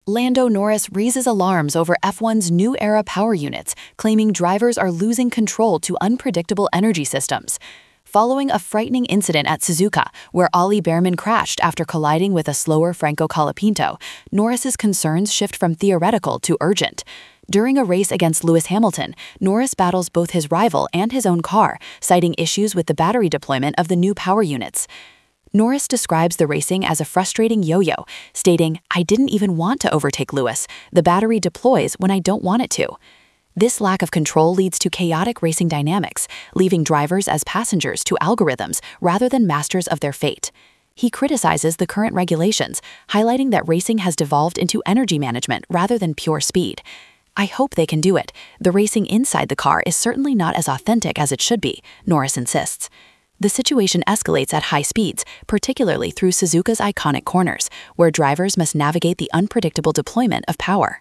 Lando Norris raises alarms over F1's new era power units, claiming drivers are losing control to unpredictable energy systems. Following a frightening incident at Suzuka, where Ollie Bearman crashed after colliding with a slower Franco Colapinto, Norris's concerns shift from theoretical to urgent. During a race against Lewis Hamilton, Norris battles both his rival and his own car, citing issues with the battery deployment of the new power units. Norris describes the racing as a frustrating yo-yo, stating, "I didn't even want to overtake Lewis. The battery deploys when I don't want it to." This lack of control leads to chaotic racing dynamics, leaving drivers as passengers to algorithms rather than masters of their fate. He criticizes the current regulations, highlighting that racing has devolved into energy management rather than pure speed. "I hope they can do it. The racing inside the car is certainly not as authentic as it should be," Norris insists. The situation escalates at high speeds, particularly through Suzuka's iconic corners, where drivers must navigate the unpredictable deployment of power.